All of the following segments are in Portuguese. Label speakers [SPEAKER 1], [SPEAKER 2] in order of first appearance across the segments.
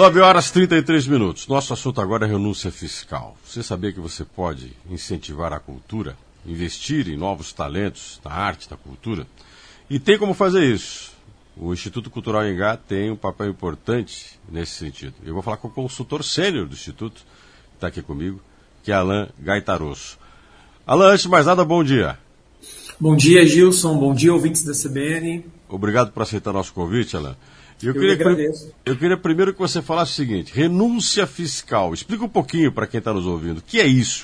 [SPEAKER 1] 9h33. Nosso assunto agora é renúncia fiscal. Você sabia que você pode incentivar a cultura, investir em novos talentos na arte, na cultura? E tem como fazer isso. O Instituto Cultural Anhangá tem um papel importante nesse sentido. Eu vou falar com o consultor sênior do Instituto, que está aqui comigo, que é Alain Gaitarosso. Alain, antes de mais nada, bom dia.
[SPEAKER 2] Bom dia, Gilson. Bom dia, ouvintes da CBN.
[SPEAKER 1] Obrigado por aceitar nosso convite, Alain.
[SPEAKER 2] Eu agradeço.
[SPEAKER 1] Eu queria primeiro que você falasse o seguinte: renúncia fiscal. Explica um pouquinho para quem está nos ouvindo. O que é isso?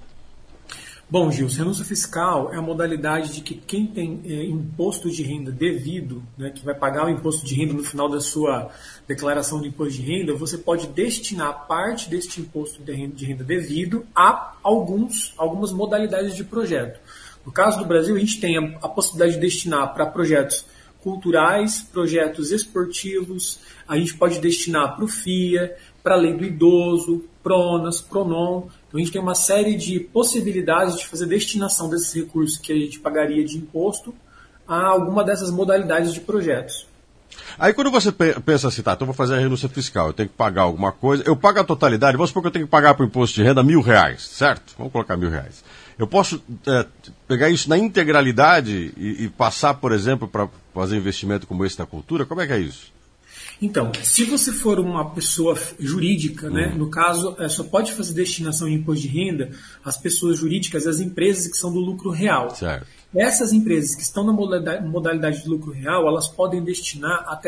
[SPEAKER 2] Bom, Gilson, renúncia fiscal é a modalidade de que quem tem imposto de renda devido, né, que vai pagar o imposto de renda no final da sua declaração de imposto de renda, você pode destinar parte deste imposto de renda devido a algumas modalidades de projeto. No caso do Brasil, a gente tem a possibilidade de destinar para projetos culturais, projetos esportivos, a gente pode destinar para o FIA, para a Lei do Idoso, PRONAS, PRONON. Então a gente tem uma série de possibilidades de fazer destinação desses recursos que a gente pagaria de imposto a alguma dessas modalidades de projetos.
[SPEAKER 1] Aí quando você pensa assim, tá, então vou fazer a renúncia fiscal, eu tenho que pagar alguma coisa, eu pago a totalidade, vamos supor que eu tenho que pagar para o imposto de renda R$1.000, certo? Vamos colocar R$1.000. Eu posso pegar isso na integralidade e passar, por exemplo, para fazer investimento como esse na cultura? Como é que é isso?
[SPEAKER 2] Então, se você for uma pessoa jurídica, né, no caso, só pode fazer destinação de imposto de renda às pessoas jurídicas, às empresas que são do lucro real.
[SPEAKER 1] Certo.
[SPEAKER 2] Essas empresas que estão na modalidade de lucro real, elas podem destinar até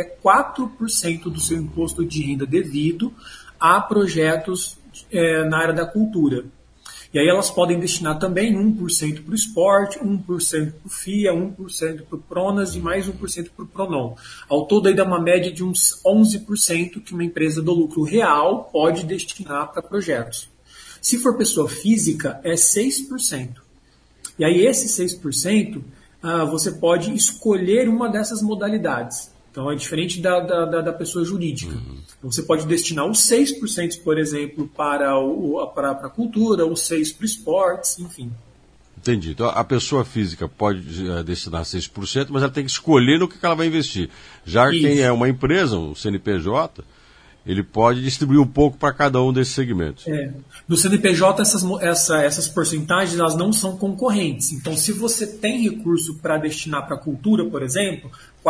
[SPEAKER 2] 4% do seu imposto de renda devido a projetos na área da cultura. E aí elas podem destinar também 1% para o esporte, 1% para o FIA, 1% para o PRONAS e mais 1% para o PRONON. Ao todo aí dá uma média de uns 11% que uma empresa do lucro real pode destinar para projetos. Se for pessoa física, é 6%. E aí esse 6% você pode escolher uma dessas modalidades. Então é diferente da pessoa jurídica. Então, você pode destinar os 6%, por exemplo, para a cultura, os 6% para esportes, enfim.
[SPEAKER 1] Entendi. Então a pessoa física pode destinar 6%, mas ela tem que escolher no que ela vai investir. Já
[SPEAKER 2] Isso.
[SPEAKER 1] Quem é uma empresa, um CNPJ, ele pode distribuir um pouco para cada um desses segmentos.
[SPEAKER 2] No CNPJ, essas porcentagens elas não são concorrentes. Então, se você tem recurso para destinar para a cultura, por exemplo,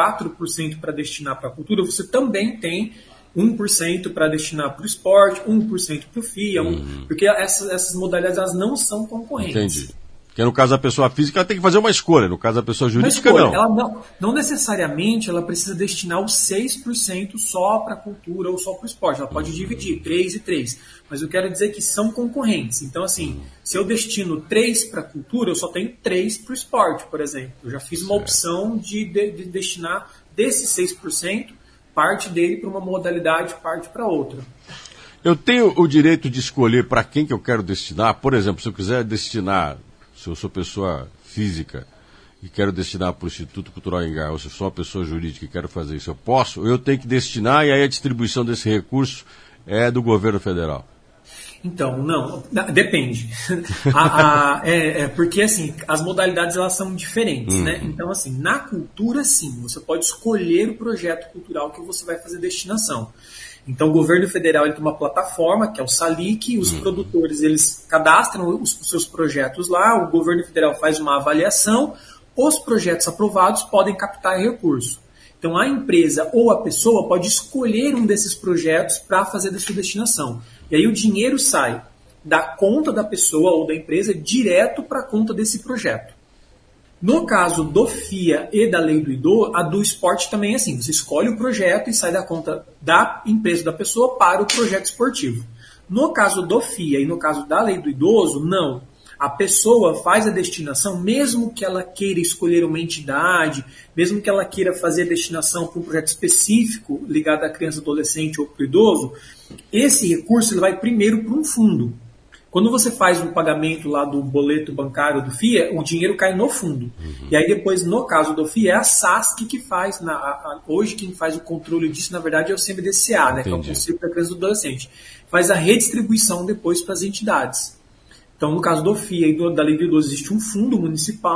[SPEAKER 2] 4% para destinar para a cultura, você também tem 1% para destinar para o esporte, 1% para o FIA, porque essas modalidades elas não são concorrentes.
[SPEAKER 1] Entendi. Porque no caso da pessoa física, ela tem que fazer uma escolha. No caso da pessoa jurídica, não.
[SPEAKER 2] Ela não necessariamente ela precisa destinar os 6% só para a cultura ou só para o esporte. Ela pode dividir 3 e 3. Mas eu quero dizer que são concorrentes. Então, assim, se eu destino 3 para a cultura, eu só tenho 3 para o esporte, por exemplo. Eu já fiz uma opção de destinar desses 6%, parte dele para uma modalidade, parte para outra.
[SPEAKER 1] Eu tenho o direito de escolher para quem que eu quero destinar. Por exemplo, se eu quiser destinar... Se eu sou pessoa física e quero destinar para o Instituto Cultural Anhangá, ou se eu sou uma pessoa jurídica e quero fazer isso, eu posso? Ou eu tenho que destinar e aí a distribuição desse recurso é do governo federal?
[SPEAKER 2] Então, não, depende. Porque, assim, as modalidades elas são diferentes, né? Então, assim, na cultura, sim, você pode escolher o projeto cultural que você vai fazer destinação. Então, o governo federal ele tem uma plataforma, que é o SALIC, os produtores eles cadastram os seus projetos lá, o governo federal faz uma avaliação, os projetos aprovados podem captar recurso. Então, a empresa ou a pessoa pode escolher um desses projetos para fazer da sua destinação. E aí o dinheiro sai da conta da pessoa ou da empresa direto para a conta desse projeto. No caso do FIA e da Lei do Idoso, a do esporte também é assim. Você escolhe o projeto e sai da conta da empresa da pessoa para o projeto esportivo. No caso do FIA e no caso da Lei do Idoso, não. A pessoa faz a destinação, mesmo que ela queira escolher uma entidade, mesmo que ela queira fazer a destinação para um projeto específico ligado à criança, adolescente ou para o idoso, esse recurso ele vai primeiro para um fundo. Quando você faz o pagamento lá do boleto bancário do FIA, o dinheiro cai no fundo. E aí depois, no caso do FIA, é a SASC que faz. Hoje quem faz o controle disso, na verdade, é o CMDCA, né, que é o Conselho da Criança e do Adolescente. Faz a redistribuição depois para as entidades. Então, no caso do FIA e da Lei do Idoso, existe um fundo municipal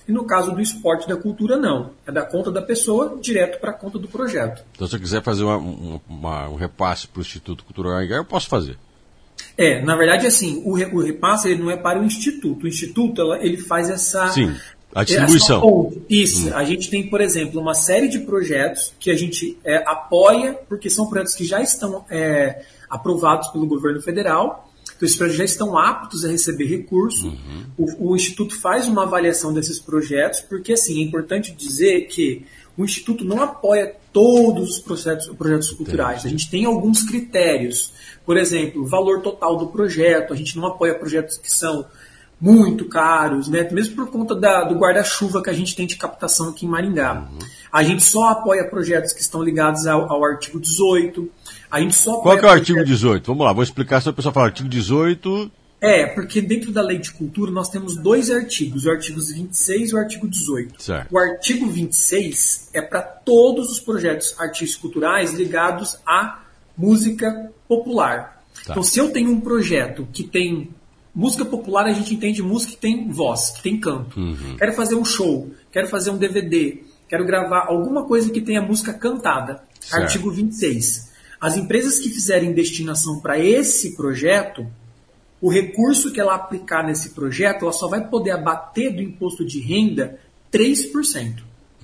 [SPEAKER 1] E
[SPEAKER 2] no caso do esporte e da cultura, não. É da conta da pessoa direto para a conta do projeto.
[SPEAKER 1] Então, se eu quiser fazer um repasse para o Instituto Cultural Anhanguera, eu posso fazer?
[SPEAKER 2] Na verdade, assim, o repasse ele não é para o Instituto. O Instituto ele faz essa...
[SPEAKER 1] Sim, a distribuição.
[SPEAKER 2] Isso. A gente tem, por exemplo, uma série de projetos que a gente apoia, porque são projetos que já estão aprovados pelo governo federal. Então, esses projetos já estão aptos a receber recurso. O Instituto faz uma avaliação desses projetos, porque assim, é importante dizer que o Instituto não apoia todos os projetos culturais.
[SPEAKER 1] Entendi.
[SPEAKER 2] A gente tem alguns critérios. Por exemplo, o valor total do projeto. A gente não apoia projetos que são muito caros, né? Mesmo por conta do guarda-chuva que a gente tem de captação aqui em Maringá. A gente só apoia projetos que estão ligados ao artigo 18. A gente só
[SPEAKER 1] Qual que é o artigo 18? Vamos lá, vou explicar, se a pessoa fala artigo 18...
[SPEAKER 2] Porque dentro da Lei de Cultura nós temos 2 artigos, o artigo 26 e o artigo 18.
[SPEAKER 1] Certo.
[SPEAKER 2] O artigo 26 é para todos os projetos artísticos culturais ligados à música popular.
[SPEAKER 1] Tá.
[SPEAKER 2] Então, se eu tenho um projeto que tem música popular, a gente entende música que tem voz, que tem canto. Quero fazer um show, quero fazer um DVD, quero gravar alguma coisa que tenha música cantada.
[SPEAKER 1] Certo.
[SPEAKER 2] Artigo 26. As empresas que fizerem destinação para esse projeto, o recurso que ela aplicar nesse projeto, ela só vai poder abater do imposto de renda 3%.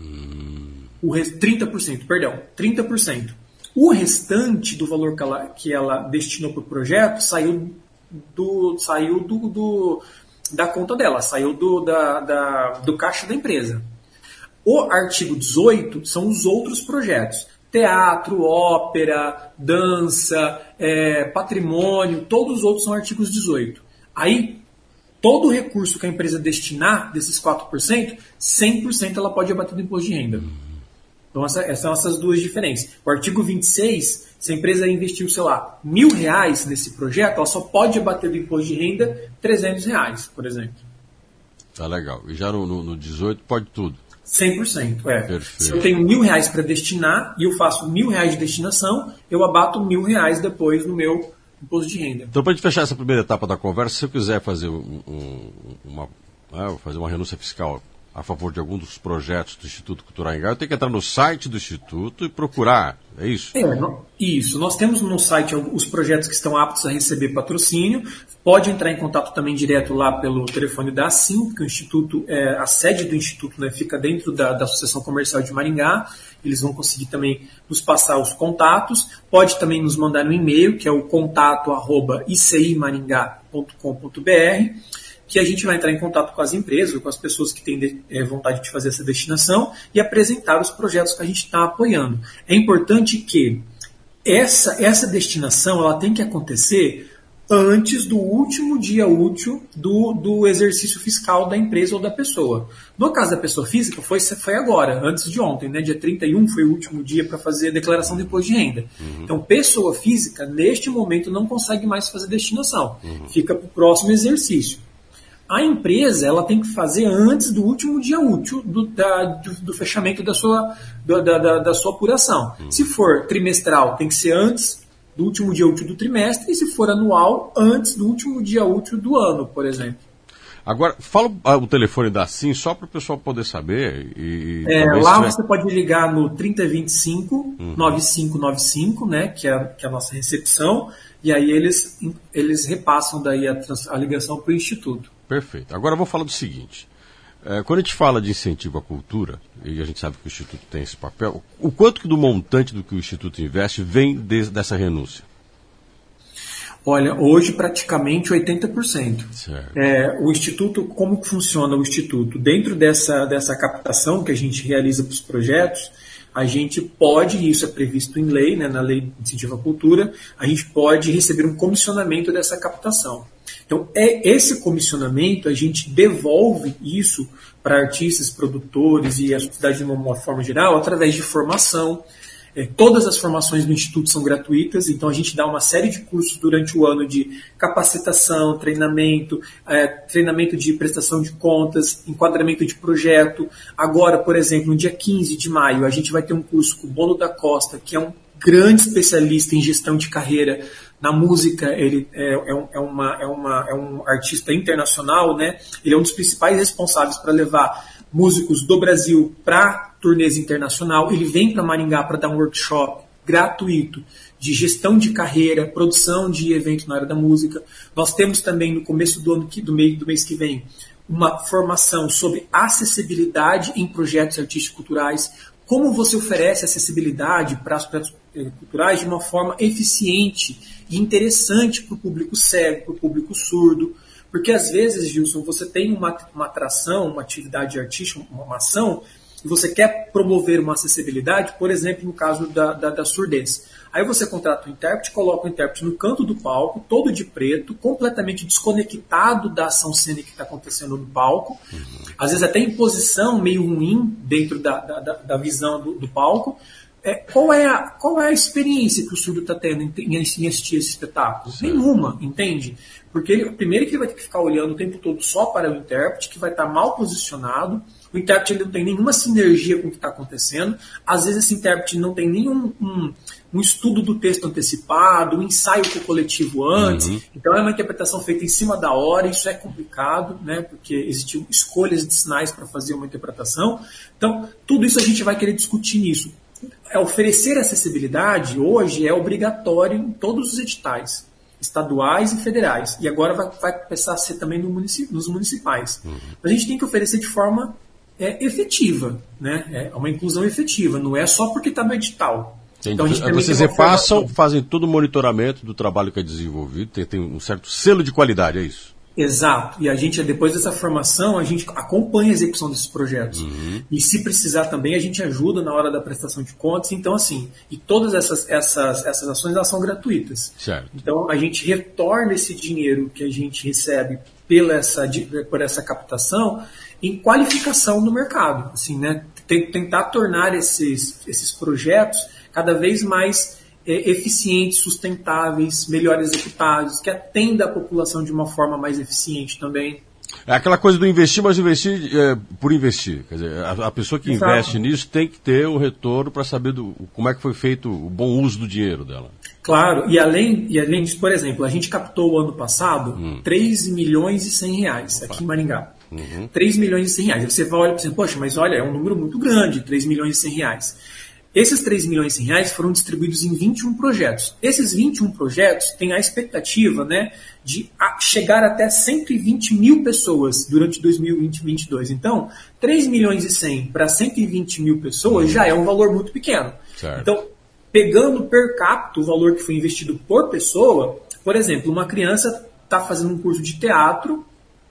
[SPEAKER 2] 30%. O restante do valor que ela destinou para o projeto saiu da conta dela, saiu do caixa da empresa. O artigo 18 são os outros projetos. Teatro, ópera, dança, patrimônio, todos os outros são artigos 18. Aí, todo o recurso que a empresa destinar, desses 4%, 100% ela pode abater do imposto de renda. Então, essas são essas duas diferenças. O artigo 26, se a empresa investiu, sei lá, R$1.000 nesse projeto, ela só pode abater do imposto de renda R$300, por exemplo.
[SPEAKER 1] Tá legal. E já no 18 pode tudo?
[SPEAKER 2] 100%,
[SPEAKER 1] Perfeito.
[SPEAKER 2] Se eu tenho R$1.000 para destinar e eu faço R$1.000 de destinação, eu abato R$1.000 depois no meu imposto de renda.
[SPEAKER 1] Então, para a gente fechar essa primeira etapa da conversa, se eu quiser fazer fazer uma renúncia fiscal a favor de algum dos projetos do Instituto Cultural Anhanguera, eu tenho que entrar no site do Instituto e procurar, é isso?
[SPEAKER 2] Isso. Nós temos no site os projetos que estão aptos a receber patrocínio. Pode entrar em contato também direto lá pelo telefone da ASSIM, porque o Instituto, a sede do Instituto, né, fica dentro da Associação Comercial de Maringá. Eles vão conseguir também nos passar os contatos. Pode também nos mandar um e-mail, que é o contato@icimaringá.com.br, que a gente vai entrar em contato com as empresas, com as pessoas que têm vontade de fazer essa destinação e apresentar os projetos que a gente está apoiando. É importante que essa destinação ela tem que acontecer antes do último dia útil do exercício fiscal da empresa ou da pessoa. No caso da pessoa física, foi agora, antes de ontem, né? Dia 31 foi o último dia para fazer a declaração de imposto de renda. Então, pessoa física, neste momento, não consegue mais fazer destinação. Fica para o próximo exercício. A empresa ela tem que fazer antes do último dia útil do fechamento da sua apuração. Se for trimestral, tem que ser antes do último dia útil do trimestre, e se for anual, antes do último dia útil do ano, por exemplo.
[SPEAKER 1] Agora, fala o telefone da ASSIM só para o pessoal poder saber.
[SPEAKER 2] Lá você pode ligar no 3025-9595, né, que é a nossa recepção, e aí eles repassam daí a ligação para o Instituto.
[SPEAKER 1] Perfeito. Agora eu vou falar do seguinte. Quando a gente fala de incentivo à cultura, e a gente sabe que o Instituto tem esse papel, o quanto que do montante do que o Instituto investe vem dessa renúncia?
[SPEAKER 2] Olha, hoje praticamente 80%.
[SPEAKER 1] Certo.
[SPEAKER 2] O Instituto, como que funciona o Instituto? Dentro dessa captação que a gente realiza para os projetos, a gente pode, e isso é previsto em lei, né, na Lei de Incentivo à Cultura, a gente pode receber um comissionamento dessa captação. Então, esse comissionamento, a gente devolve isso para artistas, produtores e a sociedade de uma forma geral através de formação. Todas as formações do Instituto são gratuitas, então a gente dá uma série de cursos durante o ano de capacitação, treinamento de prestação de contas, enquadramento de projeto. Agora, por exemplo, no dia 15 de maio, a gente vai ter um curso com o Bono da Costa, que é um grande especialista em gestão de carreira na música. Ele é um artista internacional, né? Ele é um dos principais responsáveis para levar músicos do Brasil para turnês internacional. Ele vem para Maringá para dar um workshop gratuito de gestão de carreira, produção de evento na área da música. Nós temos também no começo do mês que vem uma formação sobre acessibilidade em projetos artísticos culturais, como você oferece acessibilidade para os projetos culturais de uma forma eficiente e interessante para o público cego, para o público surdo. Porque às vezes, Gilson, você tem uma atração, uma atividade artística, uma ação, e você quer promover uma acessibilidade, por exemplo, no caso da surdez. Aí você contrata o intérprete, coloca o intérprete no canto do palco, todo de preto, completamente desconectado da ação cênica que está acontecendo no palco, às vezes até em posição meio ruim dentro da visão do palco. Qual é a experiência que o surdo está tendo em assistir esse espetáculo? Sim. Nenhuma, entende? Porque primeiro que ele vai ter que ficar olhando o tempo todo só para o intérprete, que vai estar mal posicionado. O intérprete ele não tem nenhuma sinergia com o que está acontecendo. Às vezes esse intérprete não tem nenhum um estudo do texto antecipado, um ensaio com o coletivo antes. Então é uma interpretação feita em cima da hora. Isso é complicado, né? Porque existiam escolhas de sinais para fazer uma interpretação. Então tudo isso a gente vai querer discutir nisso. Oferecer acessibilidade hoje é obrigatório em todos os editais, estaduais e federais. E agora vai começar a ser também nos municipais. A gente tem que oferecer de forma efetiva, né? É uma inclusão efetiva, não é só porque está no edital.
[SPEAKER 1] Então, vocês repassam, fazem todo o monitoramento do trabalho que é desenvolvido, tem um certo selo de qualidade, é isso?
[SPEAKER 2] Exato. E a gente, depois dessa formação, a gente acompanha a execução desses projetos. E se precisar também, a gente ajuda na hora da prestação de contas. Então, assim, e todas essas ações, elas são gratuitas.
[SPEAKER 1] Certo.
[SPEAKER 2] Então, a gente retorna esse dinheiro que a gente recebe por essa captação em qualificação no mercado. Assim, né? Tentar tornar esses projetos cada vez mais eficientes, sustentáveis, melhor executados, que atenda a população de uma forma mais eficiente também.
[SPEAKER 1] É aquela coisa do investir, mas investir por investir. Quer dizer, a pessoa que
[SPEAKER 2] Exato.
[SPEAKER 1] investe nisso tem que ter o retorno para saber como é que foi feito o bom uso do dinheiro dela.
[SPEAKER 2] Claro, e além disso, por exemplo, a gente captou o ano passado 3 milhões e 100 reais aqui em Maringá. 3 milhões e 100 reais. Aí você vai olhar e pensa, poxa, mas olha, é um número muito grande, 3 milhões e 100 reais. Esses 3 milhões e 100 reais foram distribuídos em 21 projetos. Esses 21 projetos têm a expectativa, né, de chegar até 120 mil pessoas durante 2022. Então, 3 milhões e 100 para 120 mil pessoas já é um valor muito pequeno.
[SPEAKER 1] Certo.
[SPEAKER 2] Então, pegando per capita o valor que foi investido por pessoa, por exemplo, uma criança está fazendo um curso de teatro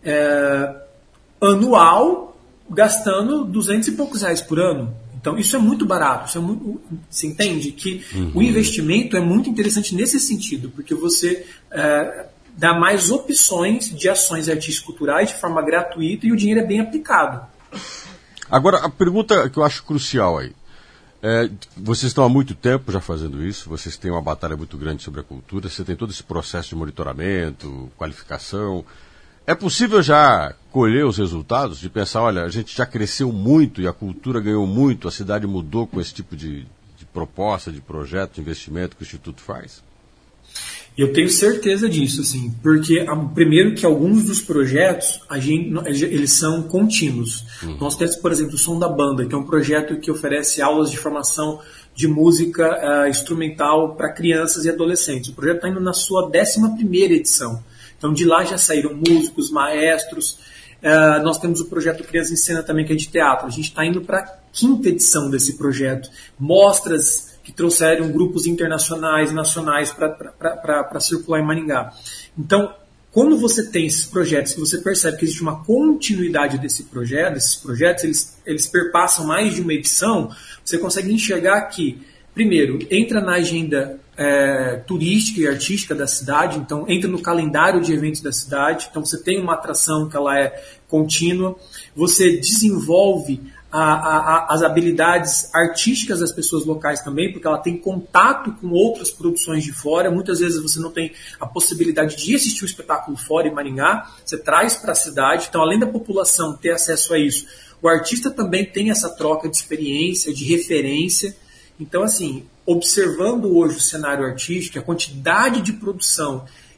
[SPEAKER 2] anual, gastando 200 e poucos reais por ano. Então, isso é muito barato. Você entende que o investimento é muito interessante nesse sentido, porque você dá mais opções de ações artísticas culturais de forma gratuita e o dinheiro é bem aplicado.
[SPEAKER 1] Agora, a pergunta que eu acho crucial aí. Vocês estão há muito tempo já fazendo isso, vocês têm uma batalha muito grande sobre a cultura, você tem todo esse processo de monitoramento, qualificação. É possível já colher os resultados, de pensar, olha, a gente já cresceu muito e a cultura ganhou muito, a cidade mudou com esse tipo de proposta, de projeto, de investimento que o Instituto faz?
[SPEAKER 2] Eu tenho certeza disso, assim, porque primeiro que alguns dos projetos eles são contínuos. Nós temos, por exemplo, o Som da Banda, que é um projeto que oferece aulas de formação de música instrumental para crianças e adolescentes. O projeto está indo na sua 11ª edição. Então, de lá já saíram músicos, maestros. Nós temos o projeto Criança em Cena também, que é de teatro. A gente está indo para a 5ª edição desse projeto. Mostras que trouxeram grupos internacionais e nacionais para circular em Maringá. Então, quando você tem esses projetos, que você percebe que existe uma continuidade desses projetos, eles perpassam mais de uma edição, você consegue enxergar que, primeiro, entra na agenda turística e artística da cidade, então entra no calendário de eventos da cidade, então você tem uma atração que ela é contínua, você desenvolve as habilidades artísticas das pessoas locais também, porque ela tem contato com outras produções de fora. Muitas vezes você não tem a possibilidade de assistir o espetáculo fora em Maringá, você traz para a cidade, então além da população ter acesso a isso, o artista também tem essa troca de experiência, de referência. Então, assim, observando hoje o cenário artístico, a quantidade de produção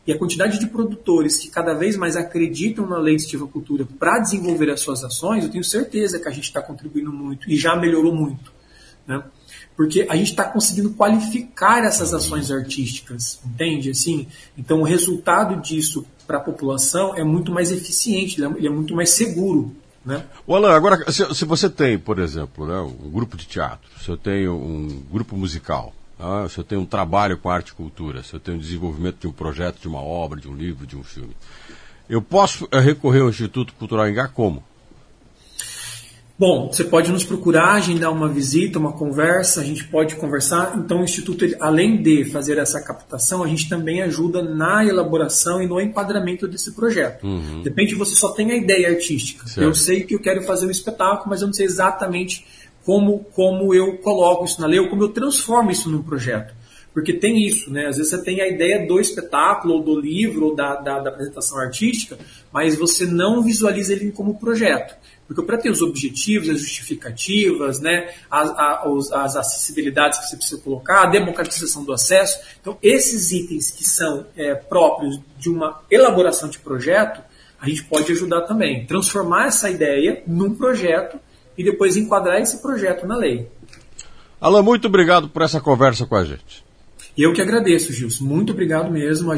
[SPEAKER 2] e a quantidade de produtores que cada vez mais acreditam na Lei de Incentivo à Cultura para desenvolver as suas ações, eu tenho certeza que a gente está contribuindo muito e já melhorou muito, né? Porque a gente está conseguindo qualificar essas ações artísticas, entende? Assim, então o resultado disso para a população é muito mais eficiente, ele é muito mais seguro, né?
[SPEAKER 1] O Alan, agora, se você tem, por exemplo, né, um grupo de teatro, se eu tenho um grupo musical, se eu tenho um trabalho com arte e cultura, se eu tenho um desenvolvimento de um projeto, de uma obra, de um livro, de um filme, eu posso recorrer ao Instituto Cultural Ingá como?
[SPEAKER 2] Bom, você pode nos procurar, agendar uma visita, uma conversa, a gente pode conversar. Então, o Instituto, além de fazer essa captação, a gente também ajuda na elaboração e no enquadramento desse projeto. De repente, você só tem a ideia artística. Certo. Eu sei que eu quero fazer um espetáculo, mas eu não sei exatamente como eu coloco isso na lei ou como eu transformo isso num projeto. Porque tem isso, né? Às vezes você tem a ideia do espetáculo, ou do livro, ou da apresentação artística, mas você não visualiza ele como projeto. Porque para ter os objetivos, as justificativas, né, as acessibilidades que você precisa colocar, a democratização do acesso, então esses itens que são próprios de uma elaboração de projeto, a gente pode ajudar também. Transformar essa ideia num projeto e depois enquadrar esse projeto na lei.
[SPEAKER 1] Alan, muito obrigado por essa conversa com a gente.
[SPEAKER 2] Eu que agradeço, Gilson. Muito obrigado mesmo. A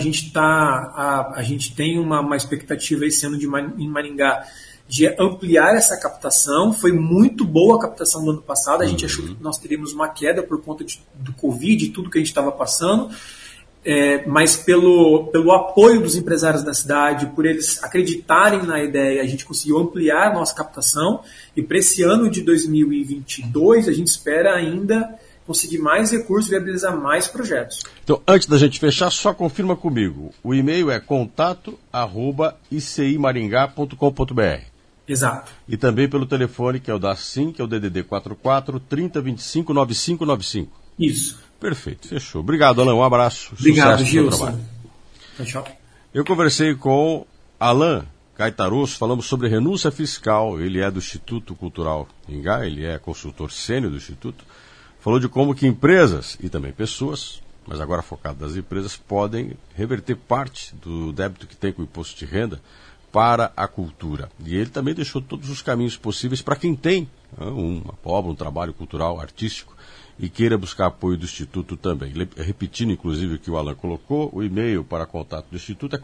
[SPEAKER 2] gente tem uma expectativa esse ano em Maringá de ampliar essa captação. Foi muito boa a captação do ano passado. A gente achou que nós teríamos uma queda por conta do Covid e tudo que a gente estava passando. Mas pelo apoio dos empresários da cidade, por eles acreditarem na ideia, a gente conseguiu ampliar a nossa captação. E para esse ano de 2022, a gente espera ainda conseguir mais recursos e viabilizar mais projetos.
[SPEAKER 1] Então, antes da gente fechar, só confirma comigo. O e-mail é contato@icimaringá.com.br.
[SPEAKER 2] Exato.
[SPEAKER 1] E também pelo telefone, que é o da SIM, que é o DDD 44 3025 9595.
[SPEAKER 2] Isso.
[SPEAKER 1] Perfeito, fechou. Obrigado, Alan. Um abraço.
[SPEAKER 2] Obrigado, Gilson. Tchau.
[SPEAKER 1] Eu conversei com Alan Caetarosso, falamos sobre renúncia fiscal. Ele é do Instituto Cultural Ingá, ele é consultor sênior do Instituto. Falou de como que empresas e também pessoas, mas agora focado nas empresas, podem reverter parte do débito que tem com o imposto de renda para a cultura. E ele também deixou todos os caminhos possíveis para quem tem uma obra, um trabalho cultural, artístico, e queira buscar apoio do Instituto também. Repetindo, inclusive, o que o Alan colocou, o e-mail para contato do Instituto é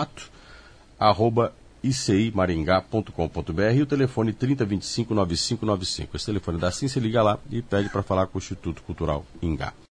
[SPEAKER 1] contato@icimaringá.com.br e o telefone 3025 9595. Esse telefone dá assim, você liga lá e pede para falar com o Instituto Cultural Ingá.